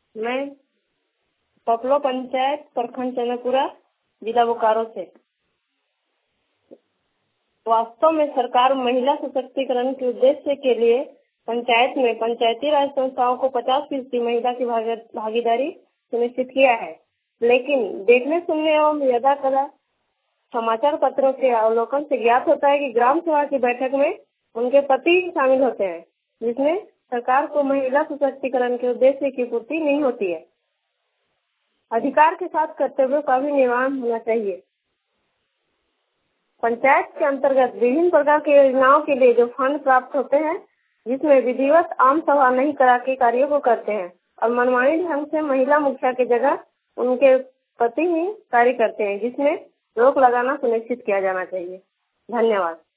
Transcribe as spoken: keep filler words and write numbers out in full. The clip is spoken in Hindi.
मैं पपलो पंचायत प्रखंड चंद्रपुरा जिला बोकारो से। वास्तव में सरकार महिला सशक्तिकरण के उद्देश्य के लिए पंचायत में पंचायती राज संस्थाओं को पचास फीसदी महिला की भागीदारी सुनिश्चित किया है, लेकिन देखने सुनने एवं यदा कदा समाचार पत्रों के अवलोकन से ज्ञात होता है कि ग्राम सभा की बैठक में उनके पति शामिल होते हैं, जिसमें सरकार को महिला सशक्तिकरण के उद्देश्य की पूर्ति नहीं होती है। अधिकार के साथ कर्तव्यों का भी निर्वहन होना चाहिए। पंचायत के अंतर्गत विभिन्न प्रकार की योजनाओं के लिए जो फंड प्राप्त होते हैं, जिसमें विधिवत आम सभा नहीं करा के कार्यों को करते हैं और मनमानी ढंग से महिला मुखिया की जगह उनके पति ही कार्य करते हैं, जिसमें रोक लगाना सुनिश्चित किया जाना चाहिए। धन्यवाद।